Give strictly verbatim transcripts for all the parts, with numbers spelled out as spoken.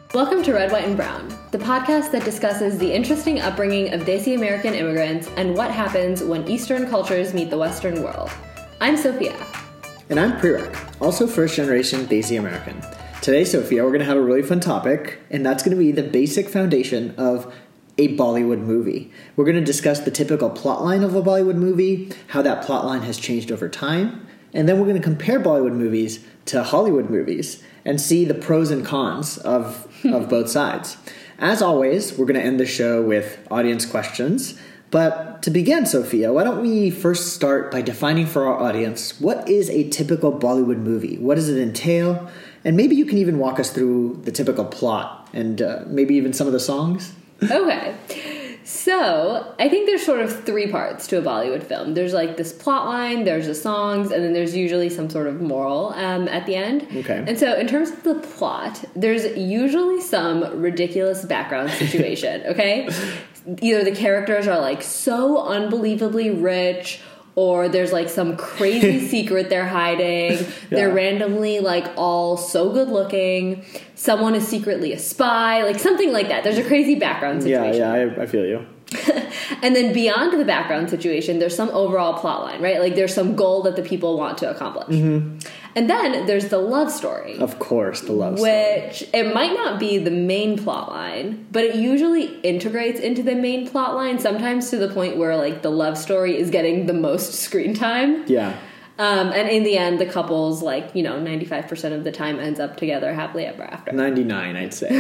Welcome to Red, White, and Brown, the podcast that discusses the interesting upbringing of Desi American immigrants and what happens when Eastern cultures meet the Western world. I'm Sophia. And I'm Prerak, also first-generation Desi American. Today, Sophia, we're going to have a really fun topic, and that's going to be the basic foundation of a Bollywood movie. We're going to discuss the typical plotline of a Bollywood movie, how that plotline has changed over time, and then we're going to compare Bollywood movies to Hollywood movies and see the pros and cons of, of both sides. As always, we're going to end the show with audience questions. But to begin, Sophia, why don't we first start by defining for our audience, what is a typical Bollywood movie? What does it entail? And maybe you can even walk us through the typical plot and uh, maybe even some of the songs. Okay. So, I think there's sort of three parts to a Bollywood film. There's like this plot line, there's the songs, and then there's usually some sort of moral um, at the end. Okay. And so, in terms of the plot, there's usually some ridiculous background situation, okay? Either the characters are like so unbelievably rich, or there's like some crazy secret they're hiding. Yeah. They're randomly like all so good looking. Someone is secretly a spy, like something like that. There's a crazy background situation. Yeah, yeah, I, I feel you. And then beyond the background situation, there's some overall plot line, right? Like there's some goal that the people want to accomplish. Mm-hmm. And then there's the love story. Of course, the love story. Which, Which, it might not be the main plot line, but it usually integrates into the main plot line, sometimes to the point where, like, the love story is getting the most screen time. Yeah. Um, and in the end, the couple's, like, you know, ninety-five percent of the time ends up together happily ever after. ninety-nine, I'd say.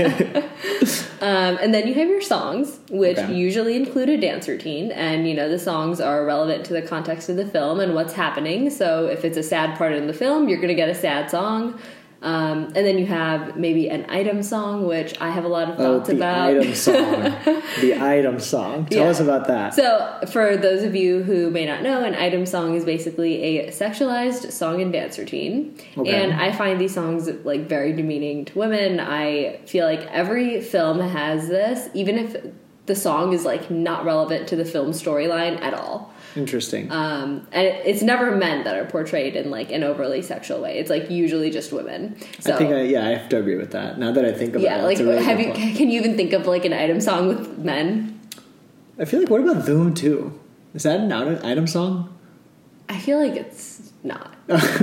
um, and then you have your songs, which okay. usually include a dance routine. And, you know, the songs are relevant to the context of the film and what's happening. So if it's a sad part in the film, you're going to get a sad song. Um, and then you have maybe an item song, which I have a lot of thoughts oh, the about. Item song. The item song. Tell yeah. us about that. So, for those of you who may not know, an item song is basically a sexualized song and dance routine. Okay. And I find these songs, like, very demeaning to women. I feel like every film has this, even if the song is, like, not relevant to the film storyline at all. Interesting. Um, and it, it's never men that are portrayed in, like, an overly sexual way. It's, like, usually just women. So, I think, I, yeah, I have to agree with that. Now that I think about yeah, it, like, really have you? point. Can you even think of, like, an item song with men? I feel like, what about Dhoom two? Is that an item song? I feel like it's not.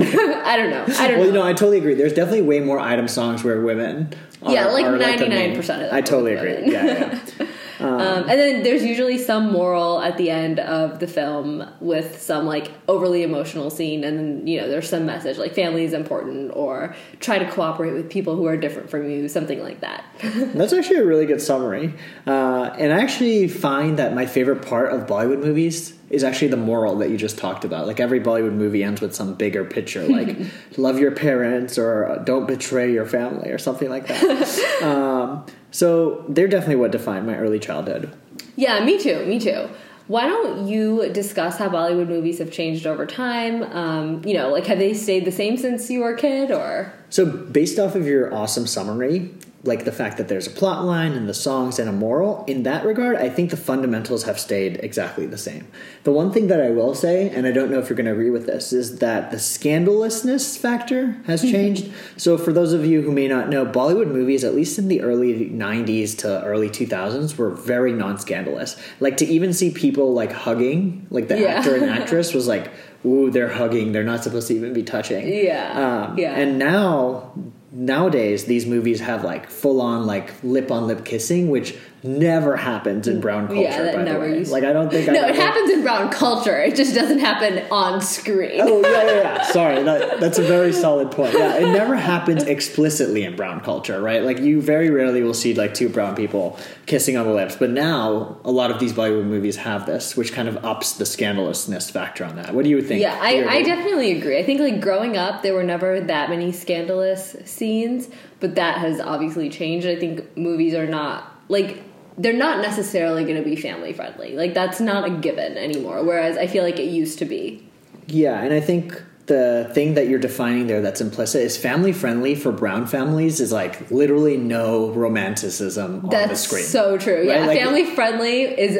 I don't know. I don't well, know. you know, I totally agree. There's definitely way more item songs where women are, yeah, like are ninety-nine percent like of them. I totally agree. Women. Yeah, yeah. Um, um, and then there's usually some moral at the end of the film with some, like, overly emotional scene, and then, you know, there's some message like family is important, or try to cooperate with people who are different from you, something like that. That's actually a really good summary. Uh, and I actually find that my favorite part of Bollywood movies is actually the moral that you just talked about. Like, every Bollywood movie ends with some bigger picture, like love your parents, or don't betray your family, or something like that. um, so they're definitely what defined my early childhood. Yeah, me too, me too. Why don't you discuss how Bollywood movies have changed over time? Um, you know, like, have they stayed the same since you were a kid, or? So based off of your awesome summary, like the fact that there's a plot line and the songs and a moral, in that regard, I think the fundamentals have stayed exactly the same. The one thing that I will say, and I don't know if you're going to agree with this, is that the scandalousness factor has changed. So for those of you who may not know, Bollywood movies, at least in the early nineties to early two thousands, were very non-scandalous. Like, to even see people, like, hugging, like the yeah. actor and actress was like, ooh, they're hugging, they're not supposed to even be touching. Yeah. Um, yeah. And now... Nowadays, these movies have, like, full-on, like, lip-on-lip kissing, which never happens in brown culture, yeah, that by never the way. Used like, I don't think I No, ever... it happens in brown culture. It just doesn't happen on screen. Oh, yeah, yeah, yeah. Sorry, that, that's a very solid point. Yeah, it never happens explicitly in brown culture, right? Like, you very rarely will see, like, two brown people kissing on the lips. But now, a lot of these Bollywood movies have this, which kind of ups the scandalousness factor on that. What do you think? Yeah, I, I definitely agree. I think, like, growing up, there were never that many scandalous scenes, but that has obviously changed. I think movies are not, like, they're not necessarily going to be family friendly. Like, that's not a given anymore, whereas I feel like it used to be. Yeah, and I think the thing that you're defining there that's implicit is family friendly for brown families is, like, literally no romanticism that's on the screen. That's so true. Right? Yeah, like, family friendly is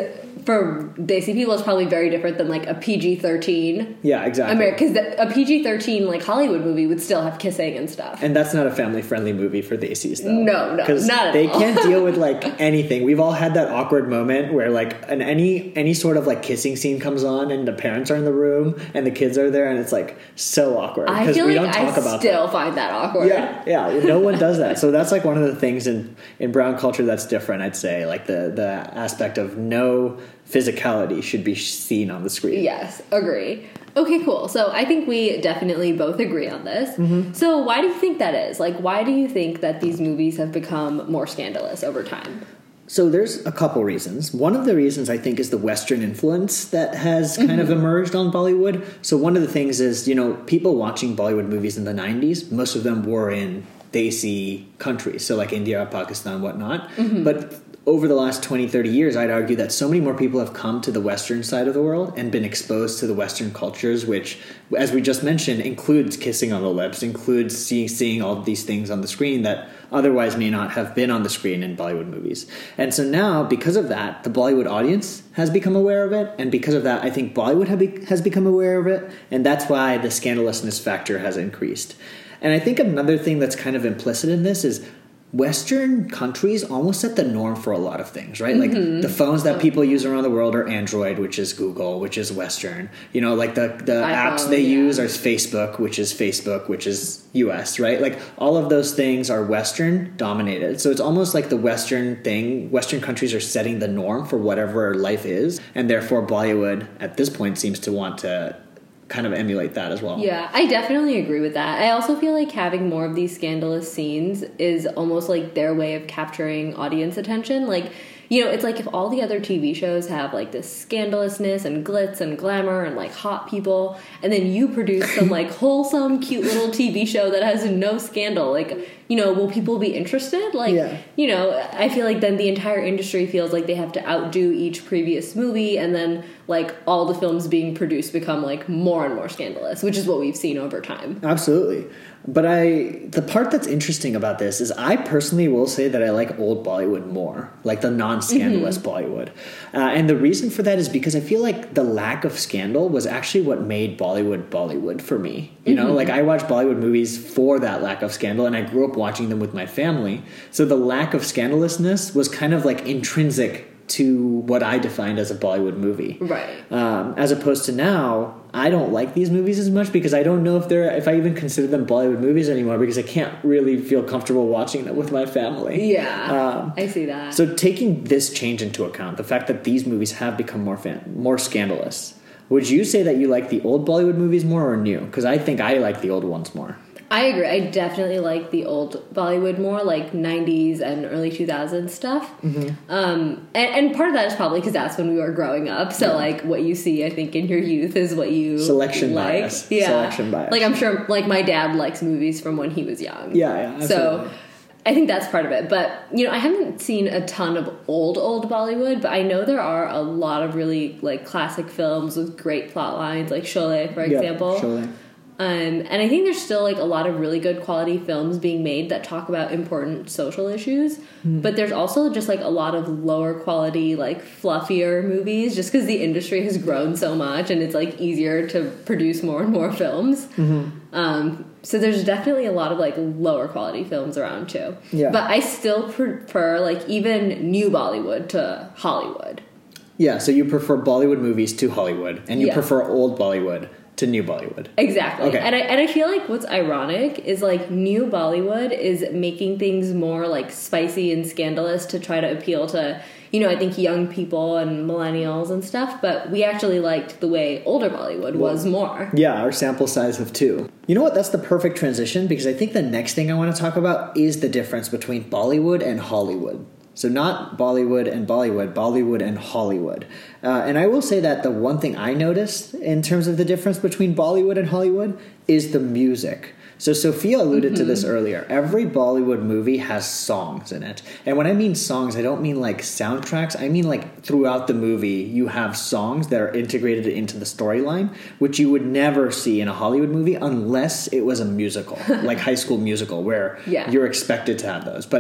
for Desi people, it's probably very different than like a P G thirteen. Yeah, exactly. Because a P G thirteen like Hollywood movie would still have kissing and stuff. And that's not a family friendly movie for Desis, though. No, no, because not at they all. can't deal with like anything. We've all had that awkward moment where like an any any sort of like kissing scene comes on, and the parents are in the room and the kids are there, and it's like so awkward I because feel we like don't talk I about still that. find that awkward. Yeah, yeah. No one does that. So that's like one of the things in, in brown culture that's different, I'd say. Like the, the aspect of no physicality should be seen on the screen. Yes, agree. Okay, cool. So I think we definitely both agree on this. Mm-hmm. So why do you think that is? Like, why do you think that these movies have become more scandalous over time? So there's a couple reasons. One of the reasons I think is the Western influence that has kind mm-hmm. of emerged on Bollywood. So one of the things is, you know, people watching Bollywood movies in the nineties, most of them were in Desi countries, so like India, Pakistan, whatnot. Mm-hmm. But over the last twenty, thirty years, I'd argue that so many more people have come to the Western side of the world and been exposed to the Western cultures, which, as we just mentioned, includes kissing on the lips, includes seeing, seeing all of these things on the screen that otherwise may not have been on the screen in Bollywood movies. And so now, because of that, the Bollywood audience has become aware of it, and because of that, I think Bollywood have be- has become aware of it, and that's why the scandalousness factor has increased. And I think another thing that's kind of implicit in this is Western countries almost set the norm for a lot of things, right? Mm-hmm. Like the phones that people use around the world are Android, which is Google, which is Western. You know, like the, the iPhone, apps they yeah. use are Facebook, which is Facebook, which is U S, right? Like all of those things are Western dominated. So it's almost like the Western thing, Western countries are setting the norm for whatever life is. And therefore Bollywood at this point seems to want to kind of emulate that as well. Yeah, I definitely agree with that. I also feel like having more of these scandalous scenes is almost like their way of capturing audience attention. Like, you know, it's like if all the other T V shows have like this scandalousness and glitz and glamour and like hot people, and then you produce some like wholesome, cute little T V show that has no scandal, like, you know, will people be interested? Like, yeah. you know, I feel like then the entire industry feels like they have to outdo each previous movie, and then like all the films being produced become like more and more scandalous, which is what we've seen over time. Absolutely. But I, the part that's interesting about this is I personally will say that I like old Bollywood more, like the non-scandalous mm-hmm. Bollywood. Uh, and the reason for that is because I feel like the lack of scandal was actually what made Bollywood Bollywood for me. You mm-hmm. know, like I watch Bollywood movies for that lack of scandal, and I grew up watching them with my family. So the lack of scandalousness was kind of like intrinsic to what I defined as a Bollywood movie. Right. Um, as opposed to now, I don't like these movies as much because I don't know if they're, if I even consider them Bollywood movies anymore, because I can't really feel comfortable watching them with my family. Yeah, um, I see that. So taking this change into account, the fact that these movies have become more fan, more scandalous, would you say that you like the old Bollywood movies more or new? Because I think I like the old ones more. I agree. I definitely like the old Bollywood more, like nineties and early two thousands stuff. Mm-hmm. Um, and, and part of that is probably because that's when we were growing up. So, yeah. like, what you see, I think, in your youth is what you Selection like. bias. Yeah. Selection bias. Like, I'm sure, like, my dad likes movies from when he was young. Yeah, yeah, absolutely. So, I think that's part of it. But, you know, I haven't seen a ton of old, old Bollywood, but I know there are a lot of really, like, classic films with great plot lines, like Sholay, for example. Yeah, Sholay. Um, and I think there's still like a lot of really good quality films being made that talk about important social issues, mm. but there's also just like a lot of lower quality, like fluffier movies, just because the industry has grown so much and it's like easier to produce more and more films. Mm-hmm. Um, so there's definitely a lot of like lower quality films around too. Yeah. But I still prefer like even new Bollywood to Hollywood. Yeah, so you prefer Bollywood movies to Hollywood, and you yeah. prefer old Bollywood to new Bollywood. Exactly. Okay. And I and I feel like what's ironic is like new Bollywood is making things more like spicy and scandalous to try to appeal to, you know, I think young people and millennials and stuff, but we actually liked the way older Bollywood well, was more. Yeah, our sample size of two. You know what? That's the perfect transition, because I think the next thing I want to talk about is the difference between Bollywood and Hollywood. So not Bollywood and Bollywood, Bollywood and Hollywood. Uh, and I will say that the one thing I noticed in terms of the difference between Bollywood and Hollywood is the music. So Sophia alluded mm-hmm. to this earlier. Every Bollywood movie has songs in it. And when I mean songs, I don't mean like soundtracks. I mean like throughout the movie, you have songs that are integrated into the storyline, which you would never see in a Hollywood movie unless it was a musical, like High School Musical, where yeah. you're expected to have those. But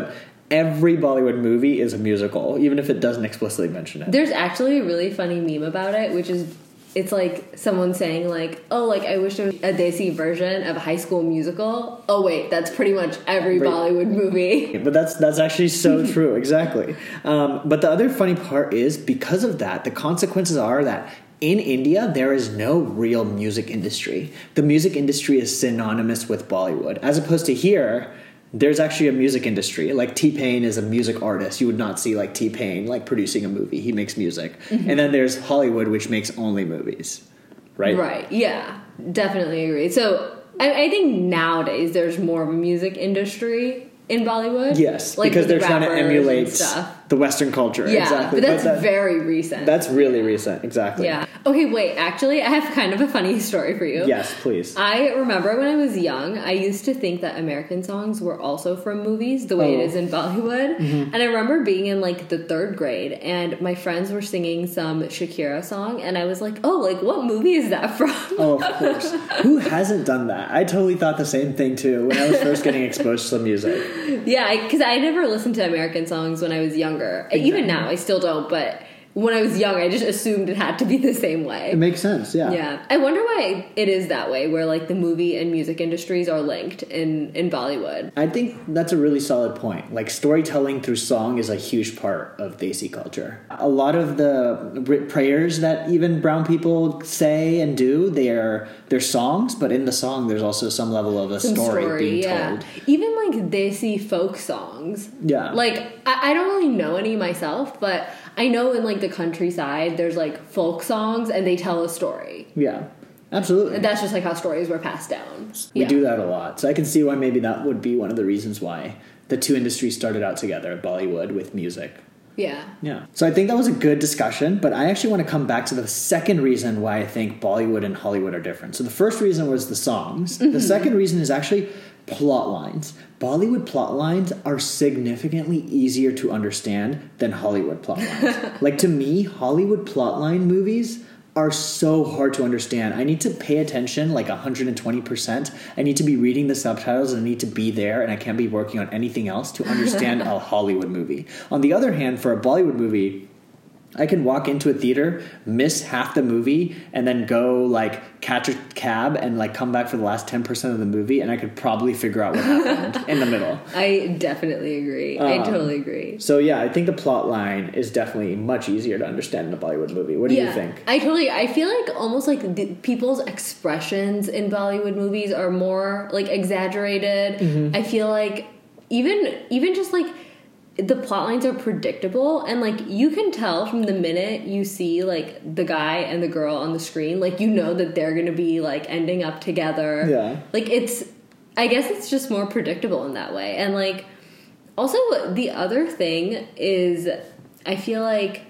every Bollywood movie is a musical, even if it doesn't explicitly mention it. There's actually a really funny meme about it, which is, it's like someone saying like, oh, like I wish there was a Desi version of High School Musical. Oh wait, that's pretty much every Right. Bollywood movie. But that's that's actually so true, exactly. Um, but the other funny part is, because of that, the consequences are that in India, there is no real music industry. The music industry is synonymous with Bollywood, as opposed to here, there's actually a music industry. Like T-Pain is a music artist. You would not see like T-Pain like producing a movie. He makes music. Mm-hmm. And then there's Hollywood, which makes only movies. Right? Right. Yeah. Definitely agree. So I, I think nowadays there's more of a music industry in Bollywood. Yes, like because they're the trying to rappers emulate and stuff. the Western culture. Yeah, exactly. but that's that, very recent. That's really recent. Exactly. Yeah. Okay, wait. Actually, I have kind of a funny story for you. Yes, please. I remember when I was young, I used to think that American songs were also from movies, the way Oh. it is in Bollywood. Mm-hmm. And I remember being in like the third grade, and my friends were singing some Shakira song, and I was like, "Oh, like what movie is that from?" Oh, of course. Who hasn't done that? I totally thought the same thing too when I was first getting exposed to music. Yeah, because I, I never listened to American songs when I was younger. Exactly. Even now, I still don't. But when I was young, I just assumed it had to be the same way. It makes sense. Yeah. Yeah, I wonder why it is that way, where like the movie and music industries are linked in in Bollywood. I think that's a really solid point. Like, storytelling through song is a huge part of Desi culture. A lot of the r- prayers that even brown people say and do, they are they're songs, but in the song there's also some level of a Some story, story, being yeah. told. Even like Desi folk songs. Yeah. Like I, I don't really know any myself, but I know in like the countryside there's like folk songs and they tell a story. Yeah. Absolutely. And that's just like how stories were passed down. We Yeah. do that a lot. So I can see why maybe that would be one of the reasons why the two industries started out together, Bollywood with music. Yeah. Yeah. So I think that was a good discussion, but I actually want to come back to the second reason why I think Bollywood and Hollywood are different. So the first reason was the songs. Mm-hmm. The second reason is actually plot lines. Bollywood plot lines are significantly easier to understand than Hollywood plot lines. Like, to me, Hollywood plotline movies are so hard to understand. I need to pay attention like one hundred twenty percent. I need to be reading the subtitles and I need to be there, and I can't be working on anything else to understand a Hollywood movie. On the other hand, for a Bollywood movie, I can walk into a theater, miss half the movie, and then go like catch a cab and like come back for the last ten percent of the movie, and I could probably figure out what happened in the middle. I definitely agree. Um, I totally agree. So yeah, I think the plot line is definitely much easier to understand in a Bollywood movie. What do Yeah, you think? I totally. I feel like almost like the, people's expressions in Bollywood movies are more like exaggerated. Mm-hmm. I feel like even even just like the plot lines are predictable, and like you can tell from the minute you see like the guy and the girl on the screen, like you know that they're gonna be like ending up together. Yeah. Like it's, I guess it's just more predictable in that way. And like also the other thing is I feel like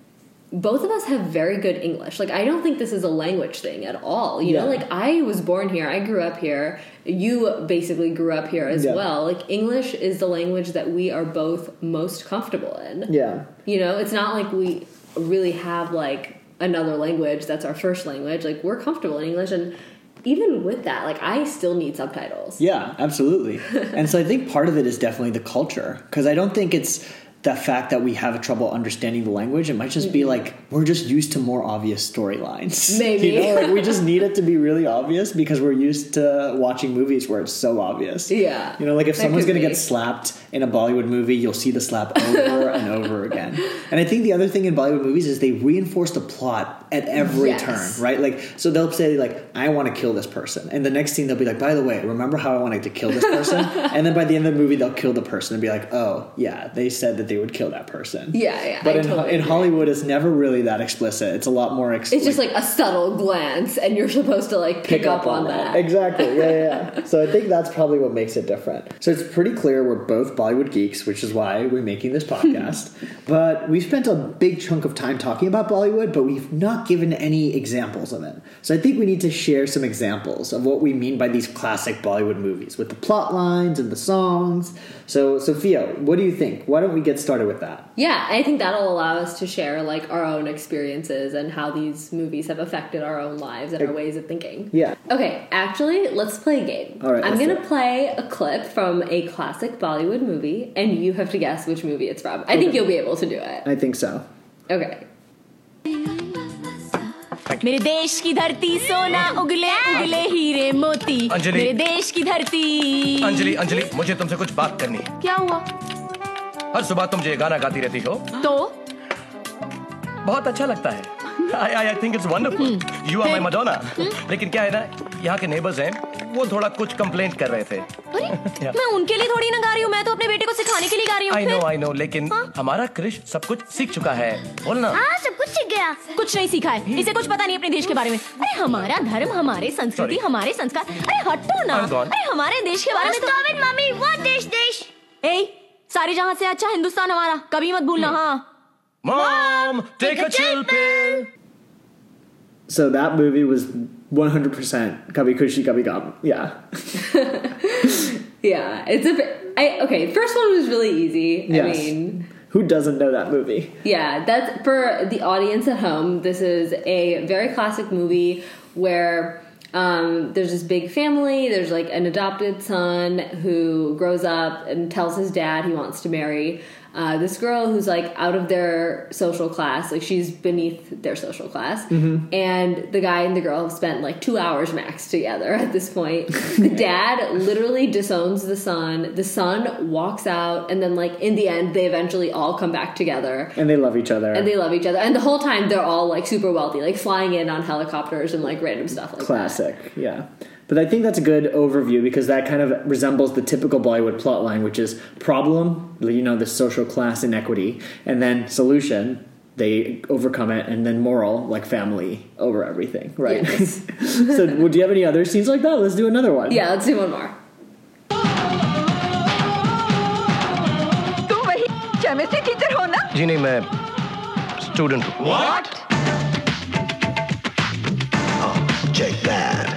both of us have very good English. Like, I don't think this is a language thing at all. You know, Yeah. like, I was born here. I grew up here. You basically grew up here as Yeah. well. Like, English is the language that we are both most comfortable in. Yeah. You know, it's not like we really have, like, another language that's our first language. Like, we're comfortable in English. And even with that, like, I still need subtitles. Yeah, absolutely. And so I think part of it is definitely the culture, because I don't think it's the fact that we have trouble understanding the language. It might just be like we're just used to more obvious storylines. Maybe. You know, like we just need it to be really obvious because we're used to watching movies where it's so obvious. Yeah. You know, like if That someone's could going to be. get slapped in a Bollywood movie, you'll see the slap over and over again. And I think the other thing in Bollywood movies is they reinforce the plot at every Yes. turn, right? Like, so they'll say like, I want to kill this person. And the next scene they'll be like, by the way, remember how I wanted to kill this person? And then by the end of the movie, they'll kill the person and be like, oh yeah, they said that they would kill that person. Yeah, yeah. But I in, totally in agree. Hollywood, it's never really that explicit. It's a lot more ex- It's just like a subtle glance, and you're supposed to like pick, up, on that. Exactly. Yeah, yeah, yeah. So I think that's probably what makes it different. So it's pretty clear we're both Bollywood geeks, which is why we're making this podcast. But we've spent a big chunk of time talking about Bollywood, but we've not given any examples of it. So I think we need to share some examples of what we mean by these classic Bollywood movies with the plot lines and the songs. So Sophia, what do you think? Why don't we get started with that. Yeah, I think that'll allow us to share like our own experiences and how these movies have affected our own lives and our ways of thinking. Yeah. Okay, actually, let's play a game. All right, I'm let's going do to it. play a clip from a classic Bollywood movie, and you have to guess which movie it's from. I think you'll be able to do it. I think so. Okay. मेरे देश की धरती सोना उगले उगले हीरे मोती अंजलि। मेरे देश की धरती अंजलि अंजलि मुझे तुमसे कुछ बात करनी है। क्या हुआ हर सुबह तुम ये गाना गाती रहती हो तो बहुत अच्छा लगता है। I, I, I think it's wonderful. You are my Madonna. लेकिन क्या है ना यहाँ के नेबर्स हैं वो थोड़ा कुछ कंप्लेंट कर रहे थे। अरे मैं उनके लिए थोड़ी ना गा रही हूँ मैं तो अपने बेटे को सिखाने के लिए गा रही हूँ। I know I know लेकिन हमारा क्रिश सब कुछ सीख चुका है बोलना। हाँ सब कुछ सीख गया कुछ नहीं सीखा है इसे कुछ पता नहीं अपने देश के बारे में। अरे हमारा धर्म हमारे संस्कृति Sorry. हमारे संस्कार अरे हटो ना I'm gone. अरे हमारे देश के बारे में तो मम्मी वो देश देश ए सारे जहाँ से अच्छा हिंदुस्तान हमारा कभी मत भूलना। हाँ Mom, take a chill pill. So that movie was one hundred percent Kabhi Khushi Kabhi Gum. Yeah. Yeah, it's a bit... I, okay, first one was really easy. Yes. I mean... Who doesn't know that movie? Yeah, that's... For the audience at home, this is a very classic movie where... Um, there's this big family, there's like an adopted son who grows up and tells his dad he wants to marry uh, this girl who's like out of their social class, like she's beneath their social class. Mm-hmm. And the guy and the girl have spent like two hours max together at this point. The dad literally disowns the son, the son walks out, and then like in the end they eventually all come back together. And they love each other. And they love each other. And the whole time they're all like super wealthy, like flying in on helicopters and like random stuff like Classic. that. Yeah. But I think that's a good overview because that kind of resembles the typical Bollywood plotline, which is problem, you know, the social class inequity, and then solution, they overcome it, and then moral, like family over everything, right? Yes. So well, do you have any other scenes like that? Let's do another one. Yeah, let's do one more. तू वही chemistry teacher हो ना? जी नहीं मैं student हूँ। What? Oh, check that.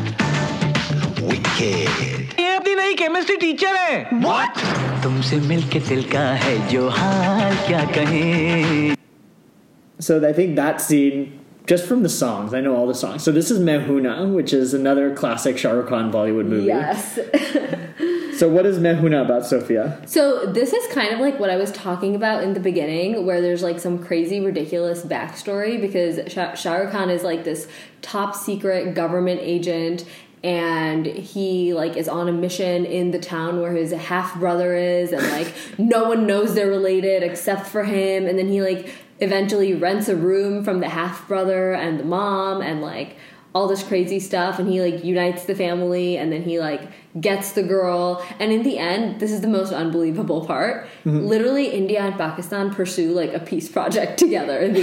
Wicked. ये अपनी नई केमिस्ट्री टीचर है। What? तुमसे मिलके दिल का है जो हाल क्या कहें। So I think that scene, just from the songs, I know all the songs. So this is Mehuna, which is another classic Shah Rukh Khan Bollywood movie. Yes. So what is Mehuna about, Sophia? So this is kind of like what I was talking about in the beginning, where there's like some crazy, ridiculous backstory because Shah, Shah Rukh Khan is like this top secret government agent, and he like is on a mission in the town where his half brother is, and like no one knows they're related except for him, and then he like eventually rents a room from the half brother and the mom, and like all this crazy stuff, and he like unites the family, and then he like gets the girl, and in the end, this is the most unbelievable part. Mm-hmm. Literally, India and Pakistan pursue like a peace project together in the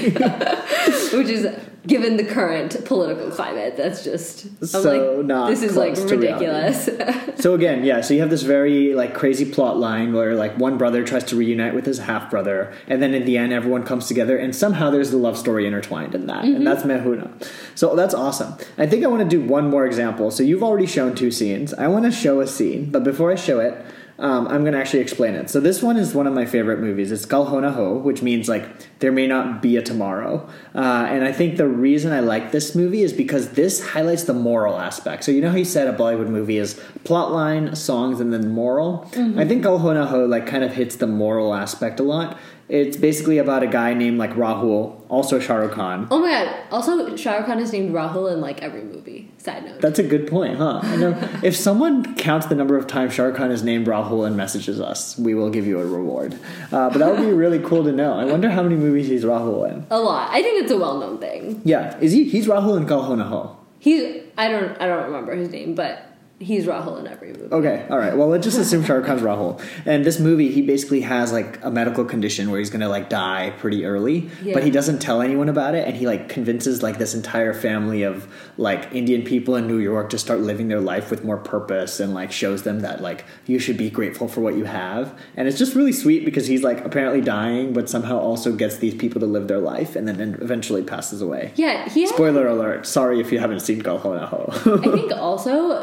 end, which is, given the current political climate, that's just I'm So like, not this is like close to ridiculous. So again, yeah, so you have this very like crazy plot line where like one brother tries to reunite with his half brother, and then in the end everyone comes together, and somehow there's the love story intertwined in that, mm-hmm. and that's Mehuna. So that's awesome. I think I want to do one more example. So you've already shown two scenes. I want to show a scene, but before I show it, Um, I'm going to actually explain it. So this one is one of my favorite movies. It's Kal Ho Na Ho, which means like there may not be a tomorrow. Uh, and I think the reason I like this movie is because this highlights the moral aspect. So you know how you said a Bollywood movie is plotline, songs, and then moral? Mm-hmm. I think Kal Ho Na Ho like kind of hits the moral aspect a lot. It's basically about a guy named like Rahul, also Shah Rukh Khan. Oh my god! Also, Shah Rukh Khan is named Rahul in like every movie. Side note. That's a good point, huh? I know. If someone counts the number of times Shah Rukh Khan is named Rahul and messages us, we will give you a reward. Uh, but that would be really cool to know. I wonder how many movies he's Rahul in. A lot. I think it's a well-known thing. Yeah, is he? He's Rahul in Kal Ho Na Ho. He. I don't. I don't remember his name, but he's Rahul in every movie. Okay, all right. Well, let's just assume Shah Rukh Khan's Rahul. And this movie, he basically has like a medical condition where he's going to like die pretty early, yeah. but he doesn't tell anyone about it, and he like convinces like this entire family of like Indian people in New York to start living their life with more purpose, and like shows them that like you should be grateful for what you have. And it's just really sweet because he's like apparently dying, but somehow also gets these people to live their life, and then eventually passes away. Yeah, he has, Spoiler alert. Sorry if you haven't seen Kal Ho Na Ho. I think also he has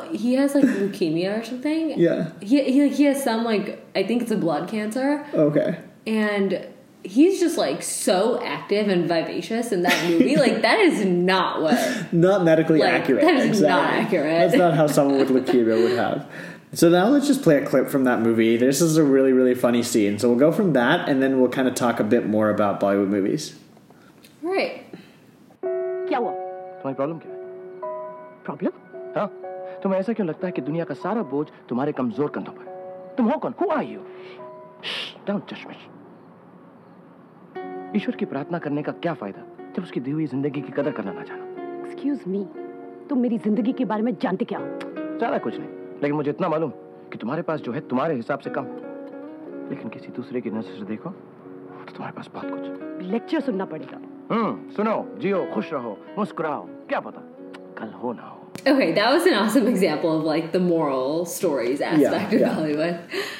has like leukemia or something. Yeah. He he he has some like I think it's a blood cancer. Okay. And he's just like so active and vivacious in that movie. Like that is not what Not medically like, accurate. That is exactly. not accurate. That's not how someone with leukemia would have. So now let's just play a clip from that movie. This is a really, really funny scene. So we'll go from that, and then we'll kind of talk a bit more about Bollywood movies. All right. क्या हुआ? तुम्हारी problem क्या है? Problem? हाँ? तुम्हें ऐसा क्यों लगता है कि दुनिया का सारा बोझ तुम्हारे कमजोर कंधों पर है? तुम हो कौन? Who are you? Don't touch me. ईश्वर की प्रार्थना करने का क्या फायदा जब उसकी दी हुई जिंदगी की कदर करना ना जानो? एक्सक्यूज मी, तुम मेरी जिंदगी के बारे में जानते क्या हो? ज्यादा कुछ नहीं, लेकिन मुझे इतना मालूम कि तुम्हारे पास जो है तुम्हारे हिसाब से कम है, लेकिन किसी दूसरे की नजर से देखो तो तुम्हारे पास बहुत कुछ। लेक्चर सुनना पड़ेगा। हम्म, सुनो, जियो, खुश रहो, मुस्कुराओ, क्या पता कल हो ना हो। Okay, that was an awesome example of like the moral stories aspect Yeah, of yeah. Bollywood.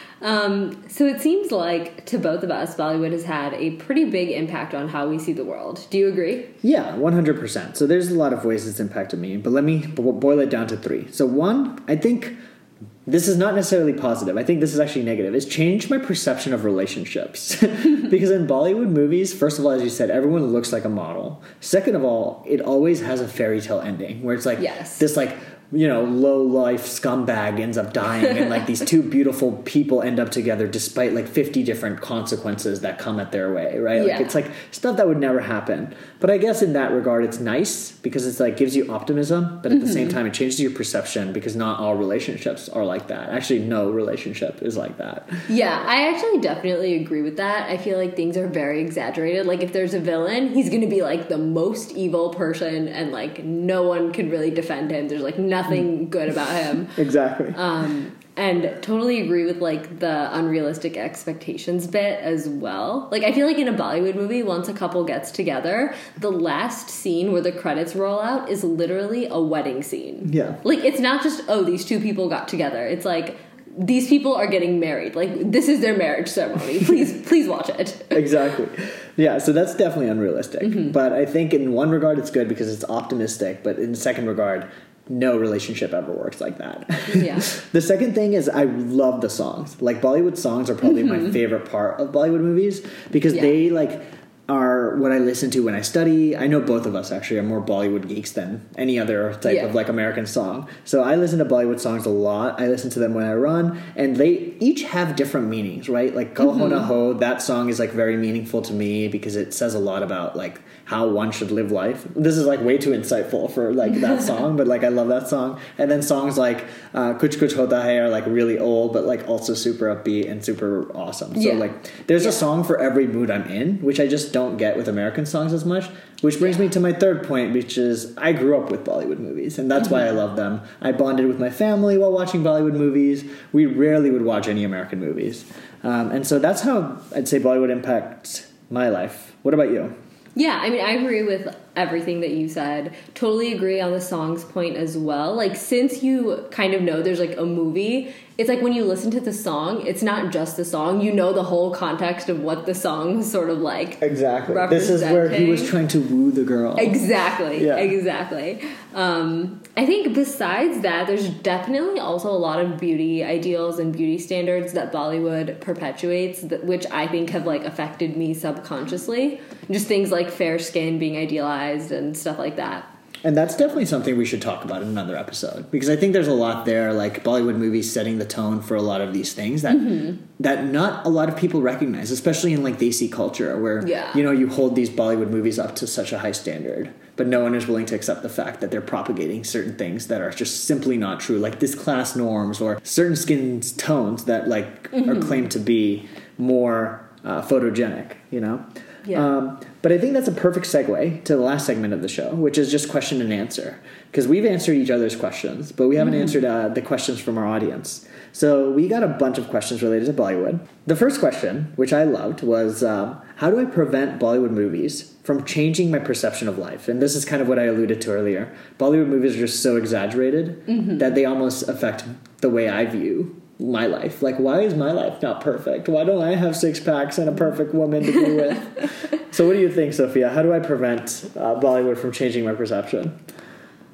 Um, so it seems like to both of us, Bollywood has had a pretty big impact on how we see the world. Do you agree? Yeah, one hundred percent. So there's a lot of ways it's impacted me, but let me bo- boil it down to three. So one, I think this is not necessarily positive. I think this is actually negative. It's changed my perception of relationships. Because in Bollywood movies, first of all, as you said, everyone looks like a model. Second of all, it always has a fairy tale ending where it's like Yes. this like, you know, low life scumbag ends up dying and like these two beautiful people end up together despite like fifty different consequences that come at their way, right? Like Yeah. it's like stuff that would never happen. But I guess in that regard it's nice because it's like gives you optimism, but at the same time it changes your perception because not all relationships are like that. Actually, no relationship is like that. Yeah, I actually definitely agree with that. I feel like things are very exaggerated. Like if there's a villain, he's going to be like the most evil person and like no one can really defend him. There's like nothing good about him. Exactly. Um, and totally agree with like the unrealistic expectations bit as well. Like I feel like in a Bollywood movie, once a couple gets together, the last scene where the credits roll out is literally a wedding scene. Yeah. Like it's not just, oh, these two people got together. It's like these people are getting married. Like this is their marriage ceremony. Please, please watch it. Exactly. Yeah, so that's definitely unrealistic. But I think in one regard it's good because it's optimistic, but in the second regard, no relationship ever works like that. Yeah. The second thing is I love the songs. Like Bollywood songs are probably my favorite part of Bollywood movies because Yeah. they like are what I listen to when I study. I know both of us actually are more Bollywood geeks than any other type Yeah. of like American song. So I listen to Bollywood songs a lot. I listen to them when I run, and they each have different meanings, right? Like Kal Ho Na Ho, that song is like very meaningful to me because it says a lot about like how one should live life. This is like way too insightful for like that song, but like I love that song. And then songs like uh, Kuch Kuch Hota Hai are like really old, but like also super upbeat and super awesome. So Yeah. like there's Yeah. a song for every mood I'm in, which I just don't get with American songs as much. Which brings me to my third point, which is I grew up with Bollywood movies, and that's why I love them. I bonded with my family while watching Bollywood movies. We rarely would watch any American movies. Um, and so that's how I'd say Bollywood impacts my life. What about you? Yeah, I mean, I agree with everything that you said. Totally agree on the songs point as well. Like, since you kind of know there's like a movie, it's like when you listen to the song, it's not just the song. You know the whole context of what the song was sort of like. Exactly. This is where he was representing. trying to woo the girl. Exactly. Yeah. Exactly. Um, I think besides that, there's definitely also a lot of beauty ideals and beauty standards that Bollywood perpetuates, that, which I think have like affected me subconsciously. Just things like fair skin being idealized and stuff like that. And that's definitely something we should talk about in another episode, because I think there's a lot there, like Bollywood movies setting the tone for a lot of these things that Mm-hmm. that not a lot of people recognize, especially in like Desi culture, where Yeah. you know you hold these Bollywood movies up to such a high standard, but no one is willing to accept the fact that they're propagating certain things that are just simply not true, like this class norms or certain skin tones that like Mm-hmm. are claimed to be more uh, photogenic, you know. Yeah. Um, but I think that's a perfect segue to the last segment of the show, which is just question and answer. Because we've answered each other's questions, but we haven't Mm-hmm. answered uh, the questions from our audience. So we got a bunch of questions related to Bollywood. The first question, which I loved, was um, how do I prevent Bollywood movies from changing my perception of life? And this is kind of what I alluded to earlier. Bollywood movies are just so exaggerated Mm-hmm. that they almost affect the way I view my life. Like, why is my life not perfect? Why don't I have six packs and a perfect woman to be with? So what do you think, Sophia? How do I prevent uh, Bollywood from changing my perception?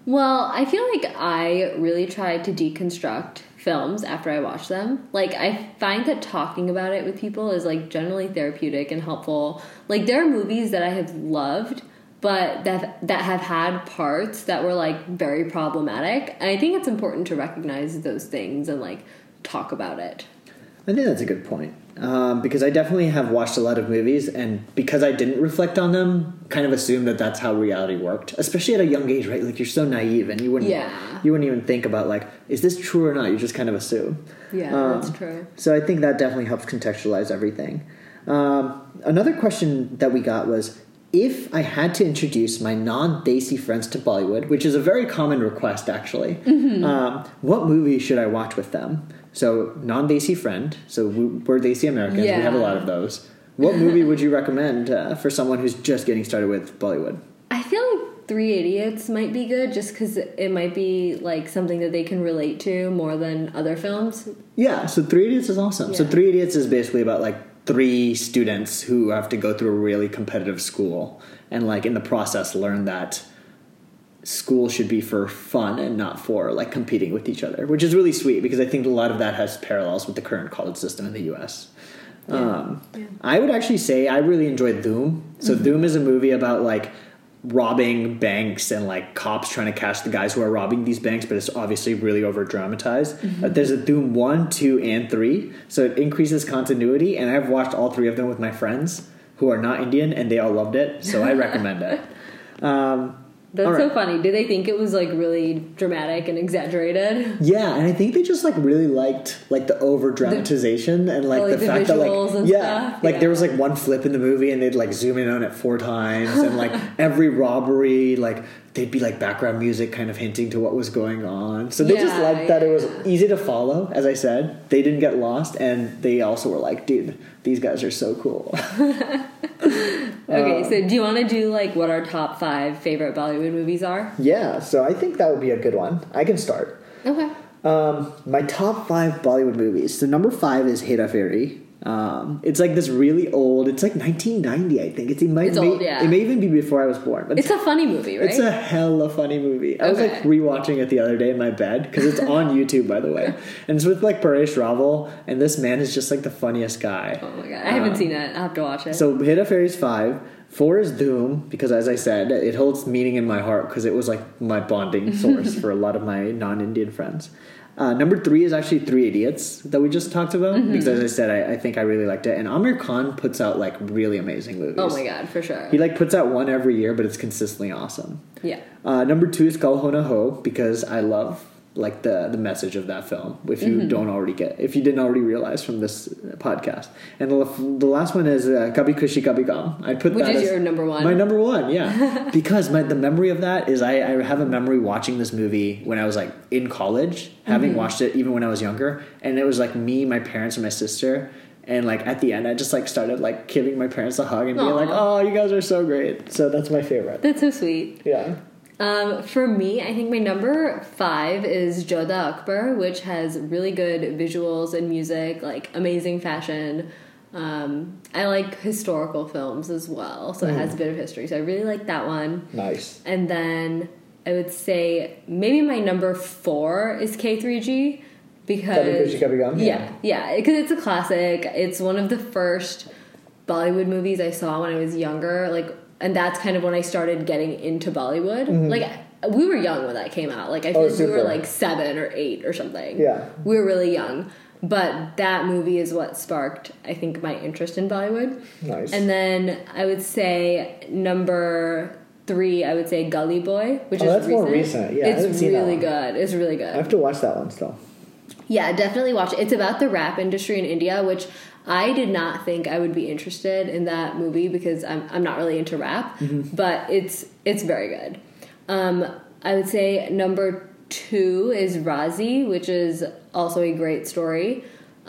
Well, I feel like I really try to deconstruct films after I watch them. Like, I find that talking about it with people is, like, generally therapeutic and helpful. Like, there are movies that I have loved, but that that have had parts that were, like, very problematic. And I think it's important to recognize those things and, like, talk about it. I think that's a good point. Um, because I definitely have watched a lot of movies, and because I didn't reflect on them, kind of assumed that that's how reality worked. Especially at a young age, right? Like, you're so naive, and you wouldn't, Yeah. you wouldn't even think about, like, is this true or not? You just kind of assume. Yeah, Um, that's true. So I think that definitely helps contextualize everything. Um, another question that we got was, if I had to introduce my non-Desi friends to Bollywood, which is a very common request, actually, Mm-hmm. um, what movie should I watch with them? So, non-Desi friend. So, we- we're Desi Americans. Yeah. We have a lot of those. What movie would you recommend uh, for someone who's just getting started with Bollywood? I feel like Three Idiots might be good just because it might be, like, something that they can relate to more than other films. Yeah, so Three Idiots is awesome. So, Yeah. Three Idiots is basically about, like, three students who have to go through a really competitive school and, like, in the process learn that school should be for fun and not for, like, competing with each other, which is really sweet because I think a lot of that has parallels with the current college system in the U S. Um, Yeah. I would actually say I really enjoyed Dhoom. So Mm-hmm. Dhoom is a movie about, like, robbing banks and, like, cops trying to catch the guys who are robbing these banks, but it's obviously really over dramatized. Mm-hmm. But there's a Dhoom one, two, and three, so it increases continuity, and I've watched all three of them with my friends who are not Indian, and they all loved it, so I recommend it. Um, That's all so right. funny. Did they think it was, like, really dramatic and exaggerated? Yeah, and I think they just, like, really liked, like, the over dramatization and, like, Oh, like the, the fact that, visuals like, and yeah, stuff? like Yeah. there was, like, one flip in the movie and they'd, like, zoom in on it four times, and, like, every robbery, like, they'd be, like, background music kind of hinting to what was going on. So they just Yeah, liked that it was yeah. easy to follow, as I said. They didn't get lost, and they also were like, dude, these guys are so cool. Okay, so do you want to do, like, what our top five favorite Bollywood movies are? Yeah, so I think that would be a good one. I can start. Okay. Um, my top five Bollywood movies. So number five is Hera Fairy. Um, it's like this really old. It's like nineteen ninety, I think. It's, it might It's may, old, yeah. It may even be before I was born. But It's a funny movie, right? it's a hella funny movie. I was like Okay. rewatching it the other day in my bed because it's on YouTube, by the way, and it's with like Paresh Rawal, and this man is just like the funniest guy. Oh my god, I haven't Um, seen it. I'll have to watch it. So Hera Fairy's five. Four is Doom because, as I said, it holds meaning in my heart because it was like my bonding source for a lot of my non-Indian friends. Uh, number three is actually Three Idiots that we just talked about Mm-hmm. because, as I said, I, I think I really liked it. And Amir Khan puts out like really amazing movies. Oh my god, for sure. He like puts out one every year, but it's consistently awesome. Yeah. Uh, number two is Kal Ho Na Ho because I love like the the message of that film. If you Mm-hmm. don't already get, if you didn't already realize from this podcast, and the, the last one is uh, Kabhi Khushi Kabhi Gum. I put Which that is as your number one? My number one, yeah, because my the memory of that is I, I have a memory watching this movie when I was like in college, having Mm-hmm. watched it even when I was younger, and it was like me, my parents, and my sister. And like at the end, I just like started like giving my parents a hug and being Aw. like, "Oh, you guys are so great!" So that's my favorite. That's so sweet. Yeah. Um, for me, I think my number five is Jodha Akbar, which has really good visuals and music, like amazing fashion. Um, I like historical films as well, so it has a bit of history. So I really like that one. Nice. And then I would say maybe my number four is K three G because Kabhi Khushi Kabhi Gum? yeah, yeah, because it's a classic. It's one of the first Bollywood movies I saw when I was younger, like, and that's kind of when I started getting into Bollywood. Like, we were young when that came out. Like, I feel Oh, like we were super. like seven or eight or something. Yeah. We were really young. But that movie is what sparked, I think, my interest in Bollywood. Nice. And then I would say number three, I would say Gully Boy, which Oh, is that's recent. more recent. Yeah, I haven't it's seen that really one. good. It's really good. I have to watch that one still. Yeah, definitely watch it. It's about the rap industry in India, which I did not think I would be interested in that movie because I'm I'm not really into rap, Mm-hmm. but it's it's very good. Um, I would say number two is Razi, which is also a great story.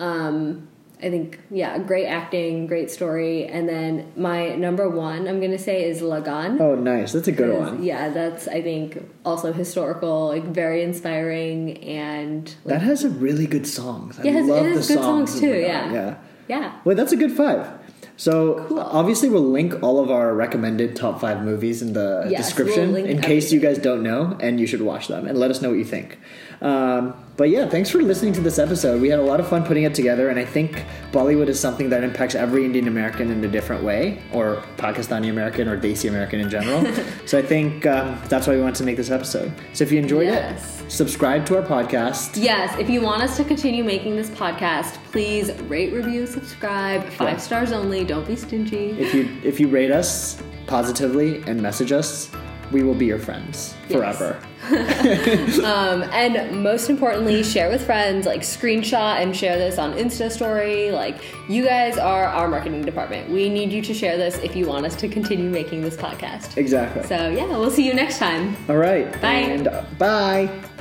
Um, I think, yeah, great acting, great story. And then my number one, I'm going to say, is Lagan. Oh, nice. That's a good 'Cause, one. Yeah, that's, I think, also historical, like very inspiring, and like, That has a really good songs. I Yeah, it has- love it the has good songs songs of too, Lagan. yeah. Yeah. yeah. Well, that's a good five. So Cool. obviously we'll link all of our recommended top five movies in the Yes, description we'll link in case you everything. guys don't know, and you should watch them and let us know what you think. Um, but yeah, thanks for listening to this episode. We had a lot of fun putting it together, and I think Bollywood is something that impacts every Indian American in a different way, or Pakistani American, or Desi American in general. So I think um, that's why we wanted to make this episode. So if you enjoyed Yes. it, subscribe to our podcast. Yes, if you want us to continue making this podcast, please rate, review, subscribe. Five Yeah. stars only. Don't be stingy. If you if you rate us positively and message us, we will be your friends Yes. forever. Um, and most importantly, share with friends. Like screenshot and share this on Insta story. Like you guys are our marketing department. We need you to share this if you want us to continue making this podcast. Exactly. So yeah, we'll see you next time. All right. Bye. And uh, bye.